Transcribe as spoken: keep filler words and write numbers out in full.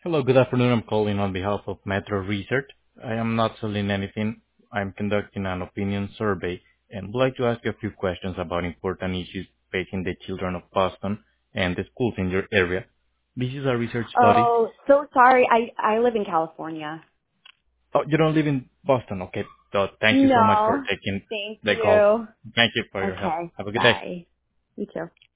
Hello, good afternoon. I'm calling on behalf of Metro Research. I am not selling anything. I'm conducting an opinion survey and would like to ask you a few questions about important issues facing the children of Boston and the schools in your area. This is a research study. Oh, so sorry. I I live in California. Oh, you don't live in Boston. Okay. So thank you so much for No. taking Thank the call. you. Thank you for your help. Okay. Have a good day. Bye. You too.